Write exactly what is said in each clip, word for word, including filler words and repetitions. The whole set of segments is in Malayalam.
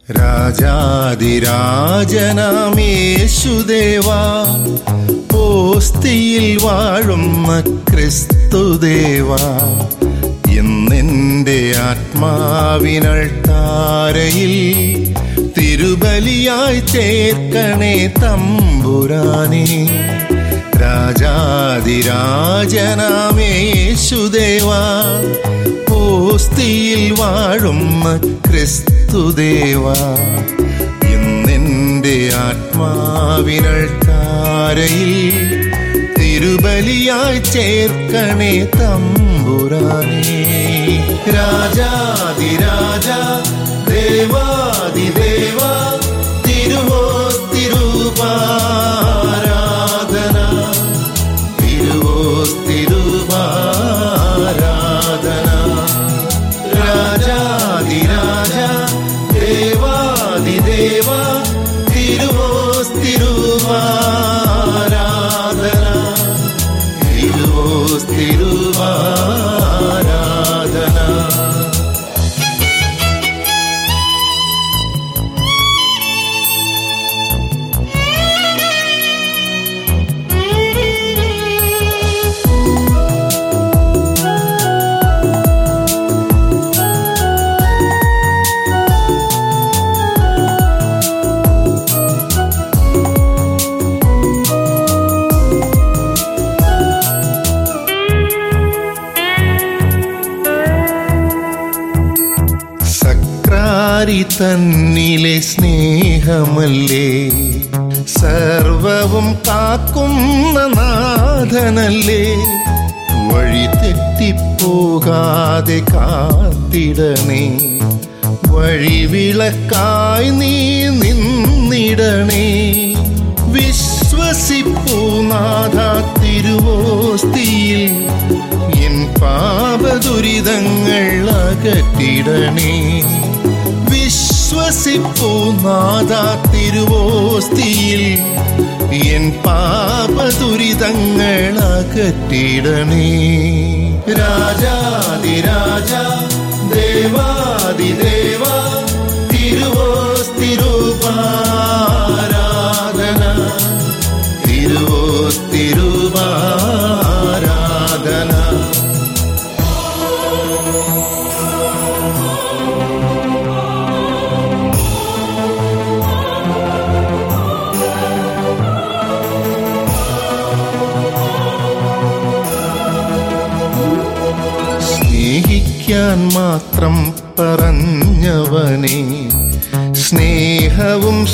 രാജാധിരാജനാം യേശുദേവാ, ഓസ്തിയിൽ വാഴുന്ന ക്രിസ്തുദേവാ, എന്നെൻ്റെ ആത്മാവിനൾത്താരയിൽ തിരുബലിയായി ചേർക്കണേ തമ്പുരാനേ. രാജാധിരാജനാം യേശുദേവാ, ഓസ്തിയിൽ വാഴുന്ന ക്രിസ്തുദേവാ, എന്നെൻ്റെ ആത്മാവിനൾത്താരയിൽ തിരുബലിയായി ചേർക്കണേ തമ്പുരാനേ. രാജാധിരാജ ദേവാദിദേവ, തിരുവോസ്തിരൂപാരാധന, തിരുവോസ്തിരൂപാരാധന. രാജാധിരാജ ദേവാദിദേവ, തിരുവോസ്തിരൂപാരാധന, തിരുവോസ്തിരൂപാരാധന. തന്നിലെ സ്നേഹമല്ലേ, സർവവും കാക്കുന്ന നാഥനല്ലേ, വഴി തെറ്റിപ്പോകാതെ കാത്തിടണേ, വഴിവിളക്കായി നീ നിന്നിടണേ. വിശ്വസിപ്പൂ നാഥ തിരുവോസ്തിയിൽ എൻ പാപദുരിതങ്ങൾ അകറ്റിടണേ. വിശ്വസിപ്പൂ നാഥ തിരുവോസ്തിയിൽ എൻ പാപദുരിതങ്ങൾ അകറ്റിടണേ. രാജാധിരാജ ദേവാദിദേവ, തിരുവോസ്തിരൂപാരാധന, തിരുവോസ്തിരൂപാരാധന. സ്നേഹിക്കാൻ മാത്രം പറഞ്ഞവനെ, സ്നേഹവും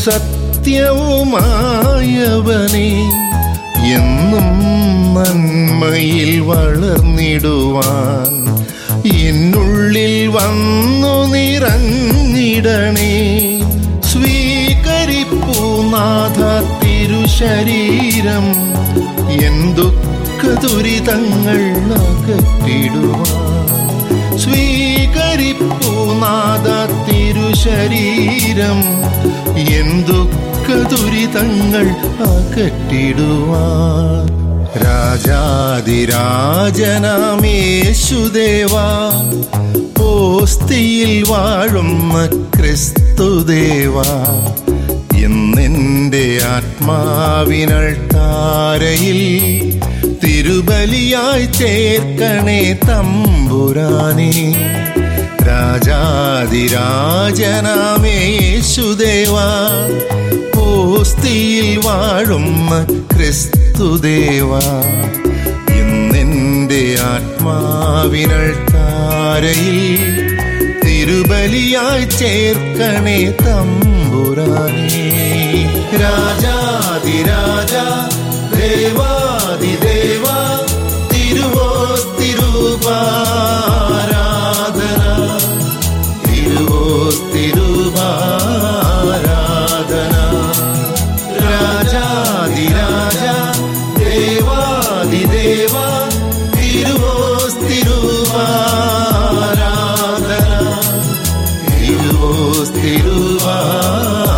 സത്യവുമായവനെ, എന്നും നന്മയിൽ വളർന്നിടുവാൻ എന്നുള്ളിൽ വന്നു നിറഞ്ഞിടണേ. സ്വീകരിപ്പൂ നാഥ തിരുശരീരം, എൻ ദുഃഖ ദുരിതങ്ങൾ അകറ്റിടുവാൻ. സ്വീകരിപ്പൂ നാഥ തിരുശരീരം, എൻ ദുഃഖ ദുരിതങ്ങൾ അകറ്റിടുവാൻ. രാജാധിരാജനാം യേശുദേവാ, ഓസ്തിയിൽ വാഴുന്ന ക്രിസ്തുദേവാ, എന്നെൻ്റെ ആത്മാവിനൾത്താരയിൽ തിരുബലിയായി ചേർക്കണേ തമ്പുരാനേ. രാജാധിരാജനാം യേശുദേവാ, ഓസ്തിയിൽ വാഴുന്ന ക്രിസ്തുദേവാ, എന്നെൻ്റെ ആത്മാവിനൾത്താരയിൽ തിരുബലിയായി ചേർക്കണേ തമ്പുരാനേ. രാജാധിരാജ ദേവാദിദേവ, തിരുവോസ്തിരൂപാരാധന, തിരുവോസ്തിരൂപാരാധന. രാജാധിരാജ ദേവാദിദേവ, തിരുവോസ്തിരൂപാരാധന, തിരുവോസ്തിരൂപാരാധന.